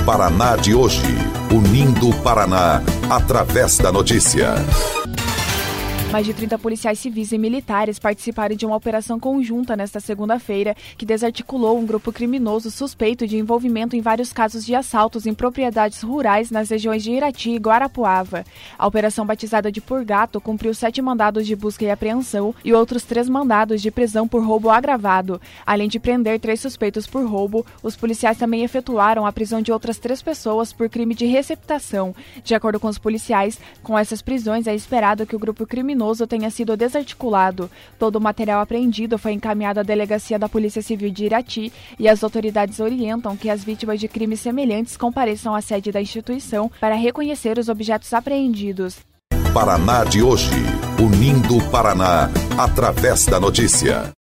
Paraná de hoje, unindo o Paraná através da notícia. Mais de 30 policiais civis e militares participaram de uma operação conjunta nesta segunda-feira que desarticulou um grupo criminoso suspeito de envolvimento em vários casos de assaltos em propriedades rurais nas regiões de Irati e Guarapuava. A operação batizada de Purgato cumpriu 7 mandados de busca e apreensão e outros 3 mandados de prisão por roubo agravado. Além de prender 3 suspeitos por roubo, os policiais também efetuaram a prisão de outras 3 pessoas por crime de receptação. De acordo com os policiais, com essas prisões é esperado que o grupo criminoso tenha sido desarticulado. Todo o material apreendido foi encaminhado à delegacia da Polícia Civil de Irati e as autoridades orientam que as vítimas de crimes semelhantes compareçam à sede da instituição para reconhecer os objetos apreendidos. Paraná de hoje, unindo o Paraná através da notícia.